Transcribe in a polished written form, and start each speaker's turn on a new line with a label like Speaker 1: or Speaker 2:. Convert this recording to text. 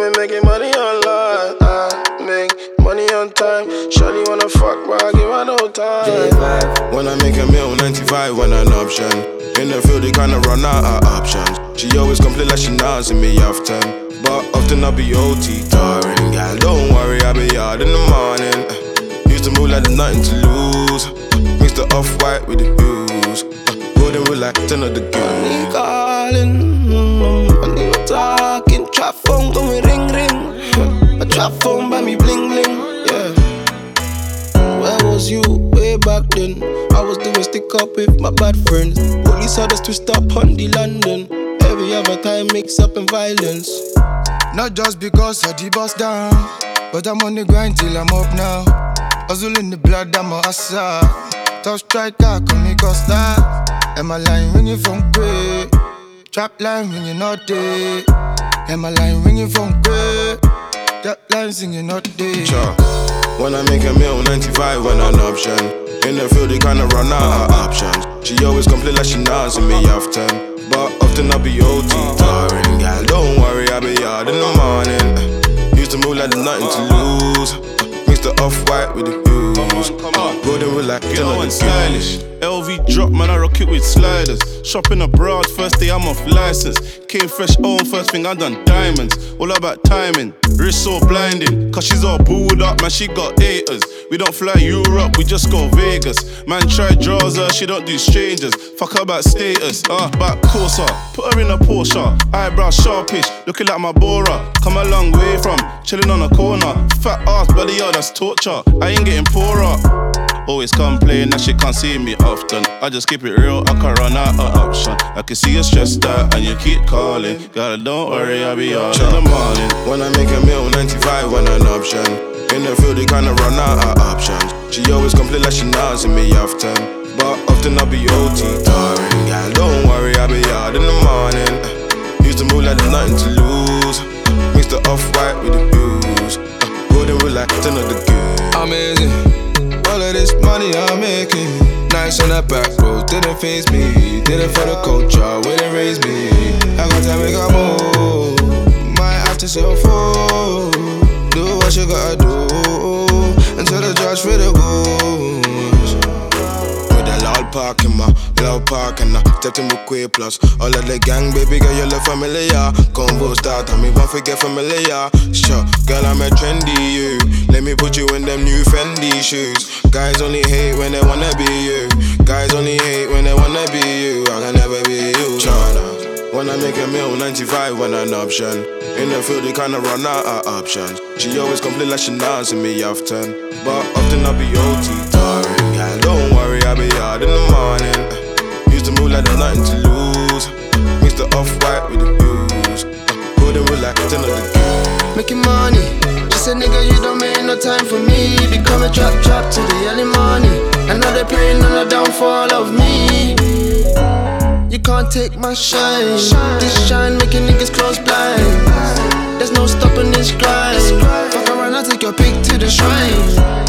Speaker 1: been making money online. I make money on time. Shawty wanna fuck, but I give her no time.
Speaker 2: When I make a meal, 95 when an option. In the field, they kinda run out of options. She always complain like she not in me often, but often I be OT tiring. Girl, don't worry, I be hard in the morning. Used to move like there's nothing to lose. Mix the off-white with the hues. Golden with like 10 of the goose.
Speaker 1: Money calling, money talking. Trap phone gon' me ring ring. A trap phone by me bling bling. Yeah. Where was you way back then? I was doing stick up with my bad friends. Police had us twist up on the London. Every other time mix up in violence.
Speaker 3: Not just because I the bust down, but I'm on the grind till I'm up now. Hustle in the blood, I'm a hustler. Tough striker, call me Costa. And my line ringing from great. Trap line ringing all day. And my line ringing from great. That line singing all day.
Speaker 2: Sure. When I make a meal, 95 when an option. In the field, they kinda run out of options. She always complain like she not in me often, but often I be OT tiring. Girl, don't worry, I be hard in the morning. Used to move like there's nothing to lose. Mix the off-white with the hues. Golden with like 10 of the
Speaker 4: stylish. LV drop, man, I rock it with sliders. Shopping abroad, first day I'm off license. Came fresh home, first thing I done diamonds. All about timing, wrist so blinding. Cause she's all booed up, man, she got haters. We don't fly Europe, we just go Vegas. Man try draws her, she don't do strangers. Fuck her about status, back closer. Put her in a Porsche, eyebrow sharpish. Looking like my Bora, come a long way from chilling on a corner. Fat ass, bloody yo, that's torture. I ain't getting poorer. Always complain that she can't see me often. I just keep it real, I can run out of option. I can see you stressed out and you keep calling. Girl, don't worry, I'll be all in the morning.
Speaker 2: When I make a meal, 95 when an option. In the field, they kinda run out of options. She always complain like she not in me often, but often I be OT tiring. Girl, don't worry, I be hard in the morning. Used to move like there's nothing to lose. Mix the off-white with the hues. Golden with like 10 of the goose.
Speaker 3: Amazing. All of this money I'm making. Nice on that back road, didn't face me. Did it for the culture, wouldn't raise me. I got to make a move. Might have to sell food. Do what you gotta do until the judge for the goose.
Speaker 2: With a loud park in my loud park and I stepped in with Quay Plus. All of the gang, baby girl, you look familiar. Combo start, and me won't forget familiar. Sure, girl, I'm a trendy you. Let me put you in them new Fendi shoes. Guys only hate when they wanna be you. Guys only hate when they wanna be you. I can never be you. China. When I make a meal, 95 when an option. In the field, they kinda run out of options. She always complain like she not in me often, but often I be OT tiring. Girl, don't worry, I be hard in the morning. Used to move like there's nothing to lose. Mix the off-white with the hues. Golden with like 10 of the goose.
Speaker 1: Making money. She said, nigga, you don't make no time for me. Become a trap to the early morning. And now they praying on the downfall of me. You can't take my shine. This shine making niggas close blind. There's no stopping this grind. Fuck around, I'll take your pick to the shrine.